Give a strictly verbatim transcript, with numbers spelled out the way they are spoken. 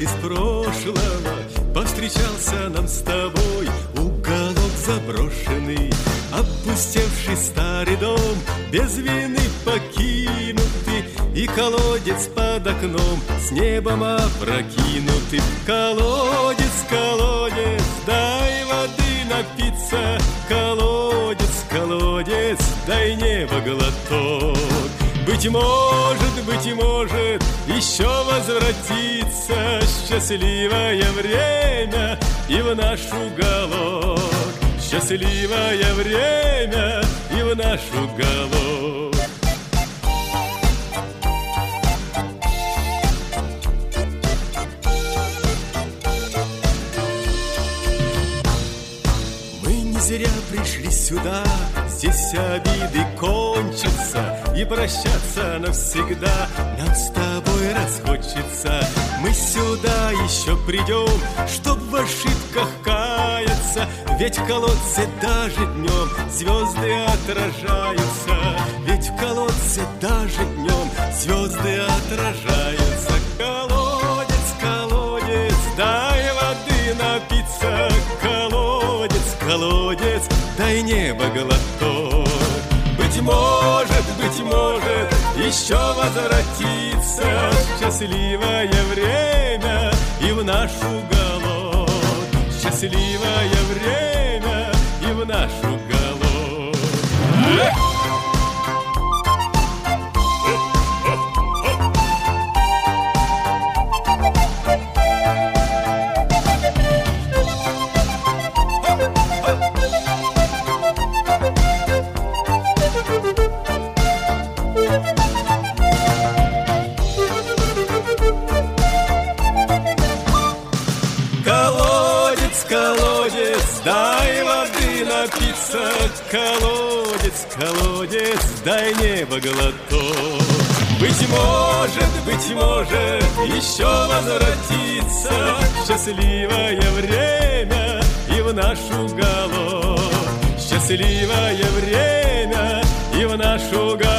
из прошлого повстречался нам с тобой уголок заброшенный, опустевший старый дом, без вины покинутый, и колодец под окном с небом опрокинутый. Колодец, колодец, дай воды напиться, колодец, колодец, дай небо глоток. Быть может, быть может, еще возвратится счастливое время и в наш уголок. Счастливое время и в наш уголок. Мы не зря пришли сюда, здесь обиды кончатся, и прощаться навсегда нам с тобой расхочется. Мы сюда еще придем, чтоб в ошибках каяться, ведь в колодце даже днем звезды отражаются. Ведь в колодце даже днем звезды отражаются. Колодец, колодец, дай воды напиться, колодец, колодец, дай небо глоток. Быть может, быть может, еще возвратится счастливое время и в наш уголок. Счастливое время и в наш уголок. Дай воды напиться, колодец, колодец, дай небо глоток. Быть может, быть может, еще возвратится счастливое время и в наш уголок. Счастливое время и в наш уголок.